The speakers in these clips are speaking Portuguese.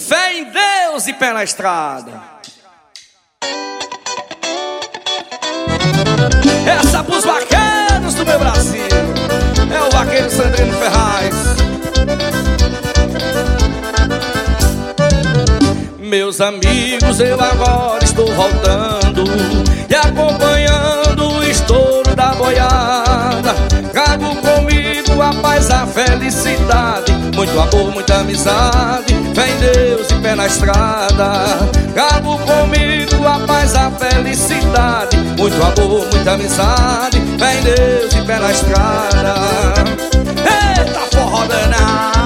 Fé em Deus e pé na estrada. Essa pros vaqueiros do meu Brasil. É o vaqueiro Sandrino Ferraz. Meus amigos, eu agora estou voltando e acompanhando o estouro da boiada. Trago comigo a paz, a felicidade, muito amor, muita amizade, fé em Deus e pé na estrada. Trago comigo a paz, a felicidade, muito amor, muita amizade, fé em Deus e pé na estrada. Eita, forró danado!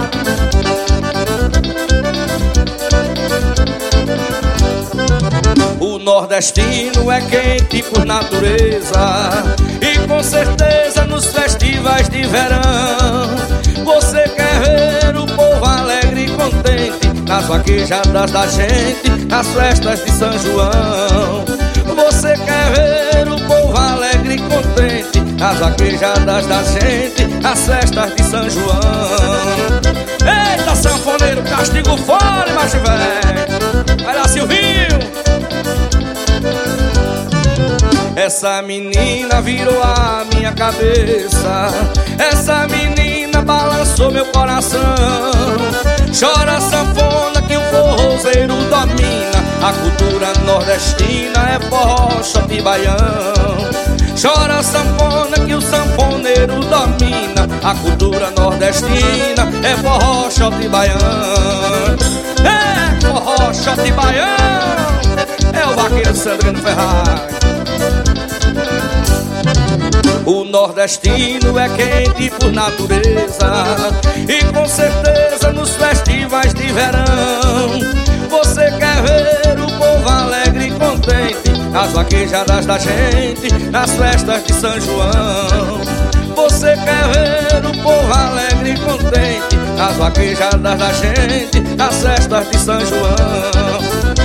O nordestino é quente por natureza e com certeza nos festivais de verão você quer ver o povo alegre e contente nas vaquejadas da gente, nas festas de São João. Você quer ver o povo alegre e contente nas vaquejadas da gente, nas festas de São João. Eita, sanfoneiro, castigo fora, macho velho. Vai lá, Silvinho. Essa menina virou a minha cabeça, essa menina balançou meu coração. Chora sanfona que o forrozeiro domina, a cultura nordestina é forró, shot e baião. Chora sanfona que o sanfoneiro domina, a cultura nordestina é forró, shot e baião. É forró, shot e baião. É o vaqueiro Sandrino Ferraz. O nordestino é quente por natureza e com certeza nos festivais de verão você quer ver o povo alegre e contente nas vaquejadas da gente, nas festas de São João. Você quer ver o povo alegre e contente nas vaquejadas da gente, nas festas de São João.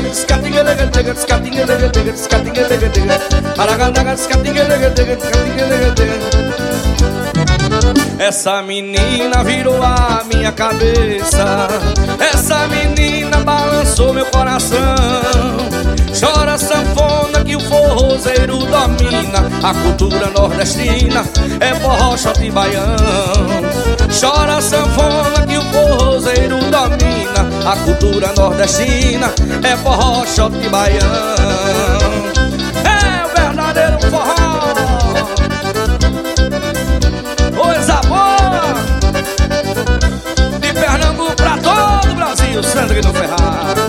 Essa menina virou a minha cabeça, essa menina balançou meu coração. Chora sanfona que o forrozeiro domina, a cultura nordestina é forró, shot e baião. Chora sanfona que o forrozeiro domina, a cultura nordestina é forró, shot e baião. É o verdadeiro forró, coisa boa, de Pernambuco pra todo o Brasil, Sandrino Ferraz.